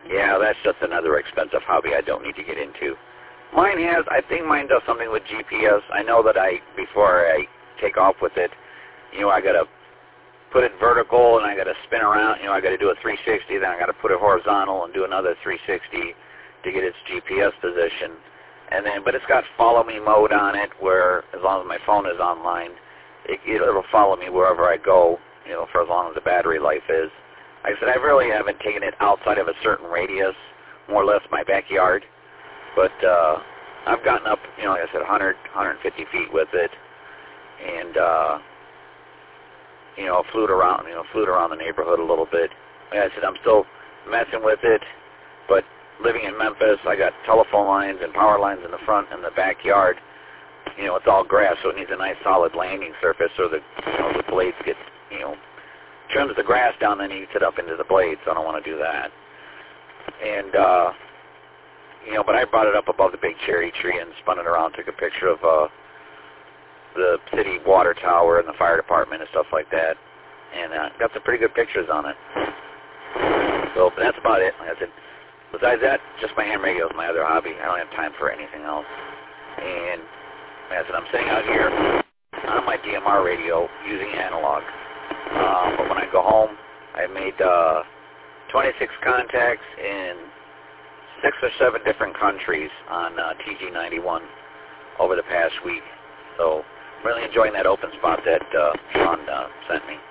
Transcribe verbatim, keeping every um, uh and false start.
Yeah, that's just another expensive hobby I don't need to get into. Mine has, I think mine does something with G P S. I know that I, before I take off with it, you know, I got to put it vertical and I got to spin around. You know, I got to do a three sixty, then I got to put it horizontal and do another three sixty to get its G P S position. And then, but it's got follow me mode on it, where as long as my phone is online, it, it'll follow me wherever I go, you know, for as long as the battery life is. Like I said, I really haven't taken it outside of a certain radius, more or less my backyard. But uh, I've gotten up, you know, like I said, one hundred, one hundred fifty feet with it, and uh, you know, flew around, you know, flew around the neighborhood a little bit. Like I said, I'm still messing with it, but living in Memphis, I got telephone lines and power lines in the front and the backyard. You know, it's all grass, so it needs a nice solid landing surface so the, you know, the blades get, you know, trims the grass down, then eats it up into the blades. So I don't want to do that. And, uh, you know, but I brought it up above the big cherry tree and spun it around, took a picture of uh, the city water tower and the fire department and stuff like that, and uh, got some pretty good pictures on it. So, but that's about it. Like I said, besides that, just my ham radio is my other hobby. I don't have time for anything else. And like I said, I'm sitting out here on my D M R radio using analog. Uh, but when I go home, I made uh, twenty-six contacts in six or seven different countries on uh, T G ninety-one over the past week. So I'm really enjoying that open spot that uh, Sean uh, sent me.